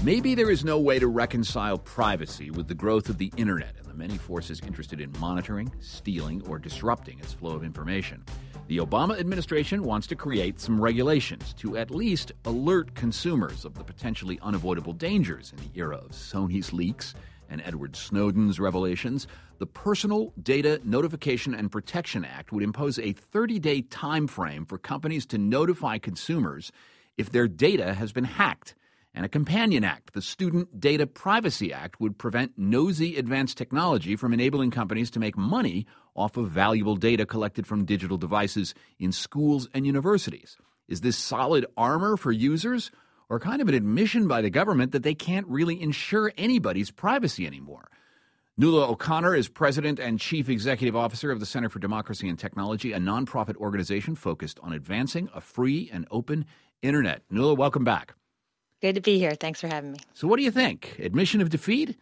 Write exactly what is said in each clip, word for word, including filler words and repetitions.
Maybe there is no way to reconcile privacy with the growth of the internet and the many forces interested in monitoring, stealing, or disrupting its flow of information. The Obama administration wants to create some regulations to at least alert consumers of the potentially unavoidable dangers in the era of Sony's leaks and Edward Snowden's revelations. The Personal Data Notification and Protection Act would impose a thirty-day time frame for companies to notify consumers if their data has been hacked. And a companion act, the Student Data Privacy Act, would prevent nosy advanced technology from enabling companies to make money off of valuable data collected from digital devices in schools and universities. Is this solid armor for users, or kind of an admission by the government that they can't really ensure anybody's privacy anymore? Nuala O'Connor is president and chief executive officer of the Center for Democracy and Technology, a nonprofit organization focused on advancing a free and open internet. Nuala, welcome back. Good to be here. Thanks for having me. So what do you think? Admission of defeat?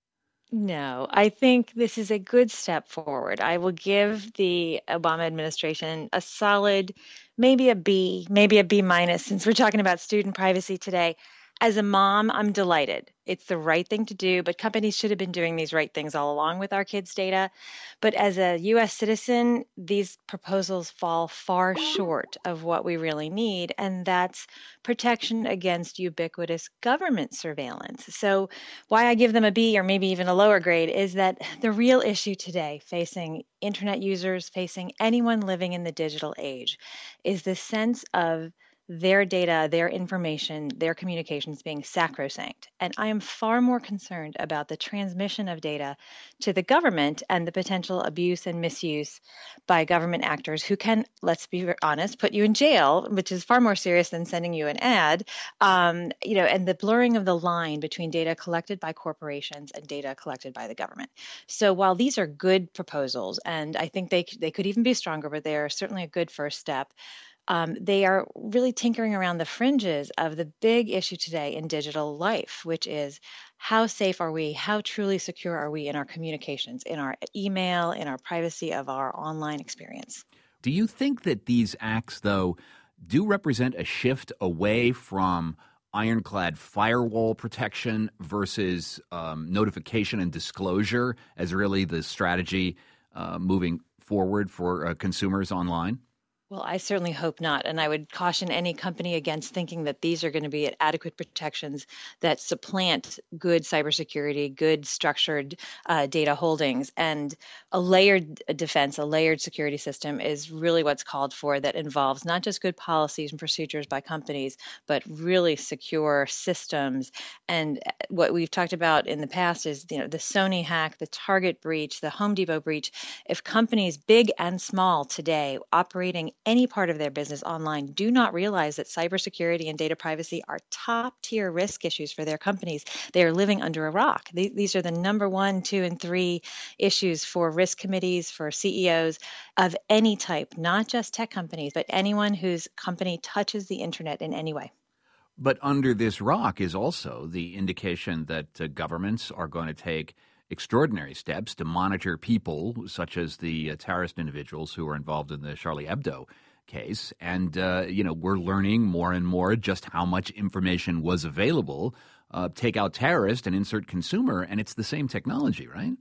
No, I think this is a good step forward. I will give the Obama administration a solid, maybe a B, maybe a B minus, since we're talking about student privacy today. As a mom, I'm delighted. It's the right thing to do, but companies should have been doing these right things all along with our kids' data. But as a U S citizen, these proposals fall far short of what we really need, and that's protection against ubiquitous government surveillance. So why I give them a B or maybe even a lower grade is that the real issue today facing internet users, facing anyone living in the digital age, is the sense of their data, their information, their communications being sacrosanct. And I am far more concerned about the transmission of data to the government and the potential abuse and misuse by government actors who can, let's be honest, put you in jail, which is far more serious than sending you an ad, um, you know, and the blurring of the line between data collected by corporations and data collected by the government. So while these are good proposals, and I think they they could even be stronger, but they are certainly a good first step, Um, they are really tinkering around the fringes of the big issue today in digital life, which is how safe are we? How truly secure are we in our communications, in our email, in our privacy of our online experience? Do you think that these acts, though, do represent a shift away from ironclad firewall protection versus um, notification and disclosure as really the strategy uh, moving forward for uh, consumers online? Well, I certainly hope not. And I would caution any company against thinking that these are going to be adequate protections that supplant good cybersecurity, good structured uh, data holdings. And a layered defense, a layered security system is really what's called for, that involves not just good policies and procedures by companies, but really secure systems. And what we've talked about in the past is, you know, the Sony hack, the Target breach, the Home Depot breach. If companies big and small today operating any part of their business online do not realize that cybersecurity and data privacy are top tier risk issues for their companies, they are living under a rock. These are the number one, two, and three issues for risk committees, for C E Os of any type, not just tech companies, but anyone whose company touches the internet in any way. But under this rock is also the indication that uh, governments are going to take extraordinary steps to monitor people such as the uh, terrorist individuals who were involved in the Charlie Hebdo case. And, uh, you know, we're learning more and more just how much information was available. Uh, take out terrorist and insert consumer, and it's the same technology, right?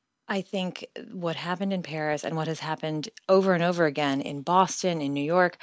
I think what happened in Paris and what has happened over and over again in Boston, in New York,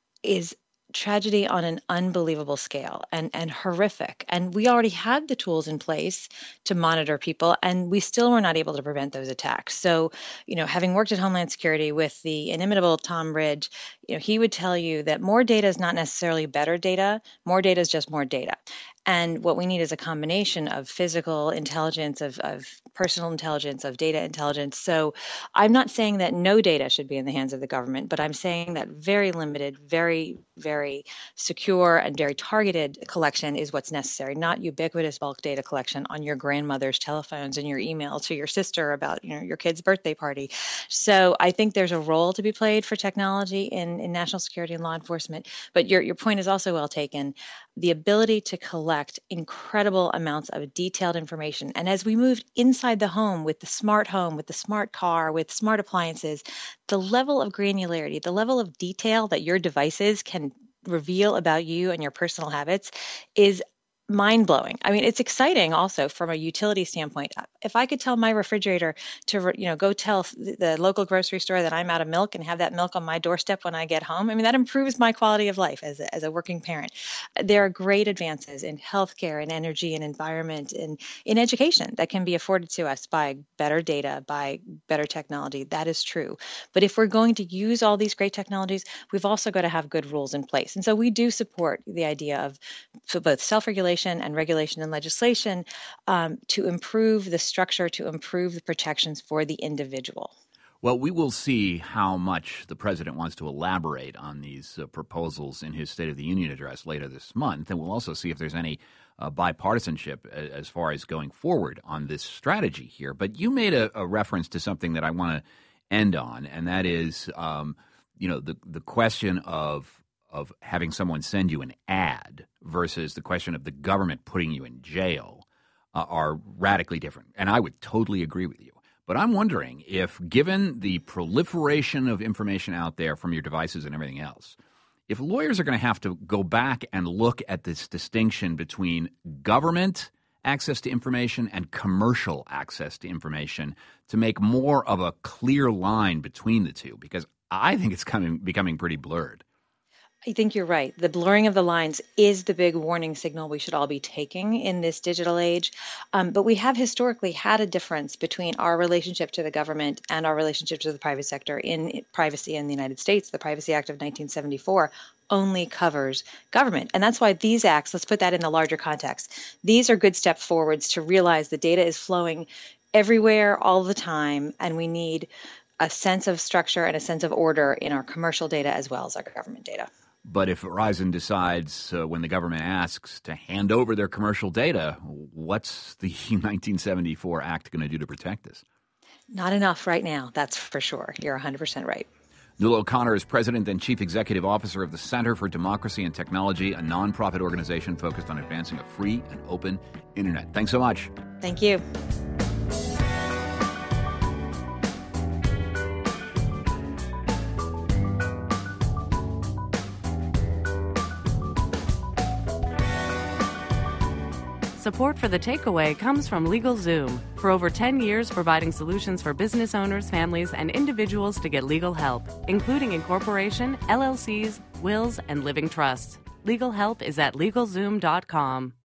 is tragedy on an unbelievable scale and, and horrific. And we already had the tools in place to monitor people, and we still were not able to prevent those attacks. So, you know, having worked at Homeland Security with the inimitable Tom Ridge, you know, he would tell you that more data is not necessarily better data. More data is just more data. And what we need is a combination of physical intelligence, of, of personal intelligence, of data intelligence. So I'm not saying that no data should be in the hands of the government, but I'm saying that very limited, very, very secure and very targeted collection is what's necessary, not ubiquitous bulk data collection on your grandmother's telephones and your email to your sister about, you know, your kid's birthday party. So I think there's a role to be played for technology in, in national security and law enforcement. But your, your point is also well taken. The ability to collect incredible amounts of detailed information. And as we moved inside the home with the smart home, with the smart car, with smart appliances, the level of granularity, the level of detail that your devices can reveal about you and your personal habits is mind-blowing. I mean, it's exciting also from a utility standpoint. If I could tell my refrigerator to, you know, go tell the local grocery store that I'm out of milk and have that milk on my doorstep when I get home, I mean, that improves my quality of life as a, as a working parent. There are great advances in healthcare and energy and environment and in education that can be afforded to us by better data, by better technology. That is true. But if we're going to use all these great technologies, we've also got to have good rules in place. And so we do support the idea of so both self-regulation and regulation and legislation um, to improve the structure, to improve the protections for the individual. Well, we will see how much the president wants to elaborate on these uh, proposals in his State of the Union address later this month. And we'll also see if there's any uh, bipartisanship as far as going forward on this strategy here. But you made a, a reference to something that I want to end on, and that is, um, you know, the, the question of of having someone send you an ad versus the question of the government putting you in jail uh, are radically different. And I would totally agree with you. But I'm wondering if, given the proliferation of information out there from your devices and everything else, if lawyers are going to have to go back and look at this distinction between government access to information and commercial access to information to make more of a clear line between the two, because I think it's coming, becoming pretty blurred. I think you're right. The blurring of the lines is the big warning signal we should all be taking in this digital age. Um, but we have historically had a difference between our relationship to the government and our relationship to the private sector. In privacy in the United States, the Privacy Act of nineteen seventy-four only covers government. And that's why these acts, let's put that in the larger context, these are good steps forwards to realize the data is flowing everywhere all the time, and we need a sense of structure and a sense of order in our commercial data as well as our government data. But if Verizon decides uh, when the government asks to hand over their commercial data, what's the nineteen seventy-four Act going to do to protect this? Not enough right now, that's for sure. You're one hundred percent right. Nuala O'Connor is President and Chief Executive Officer of the Center for Democracy and Technology, a nonprofit organization focused on advancing a free and open internet. Thanks so much. Thank you. Support for The Takeaway comes from LegalZoom. For over ten years, providing solutions for business owners, families, and individuals to get legal help, including incorporation, L L Cs, wills, and living trusts. Legal help is at LegalZoom dot com.